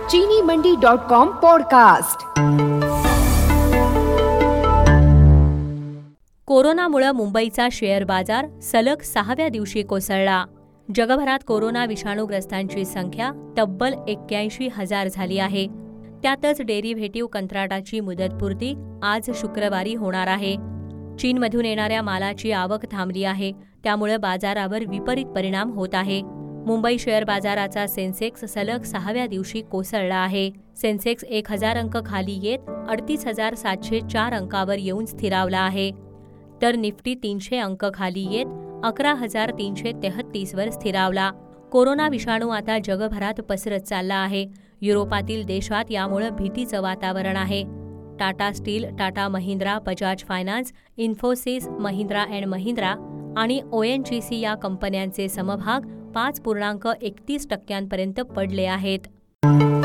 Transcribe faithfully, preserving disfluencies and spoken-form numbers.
चीनी मंडी dot com podcast. कोरोनामुळे मुंबईचा शेअर बाजार सलग सहाव्या दिवशी कोसळला। जगभरात कोरोना विषाणूग्रस्तांची संख्या तब्बल एक्क्याऐंशी हजार झाली आहे। त्यातच डेरिव्हेटिव्ह कंत्राटाची मुदतपूर्ती आज शुक्रवारी होणार आहे। चीनमधून येणाऱ्या मालाची आवक थांबली आहे, त्यामुळे बाजारावर विपरीत परिणाम होत आहे। मुंबई शेअर बाजाराचा सेन्सेक्स सलग सहाव्या दिवशी कोसळला आहे। सेन्सेक्स एक हजार अंक खाली येत अडतीस हजार सातशे चार अंकावर येऊन स्थिरावला आहे, तर निफ्टी तीनशे अंक खाली येत अकरा हजार तीनशे तेहतीस वर स्थिरावला। कोरोना विषाणू आता जगभरात पसरत चालला आहे। युरोपातील देशात यामुळे भीतीचं वातावरण आहे। Tata steel, Tata Mahindra, Bajaj finance, Infosys, Mahindra and Mahindra आणि ओ एन जी सी या कंपन्यांचे समभाग पाच पूर्णांक एकतीस टक्क्यांपर्यंत पडले आहेत।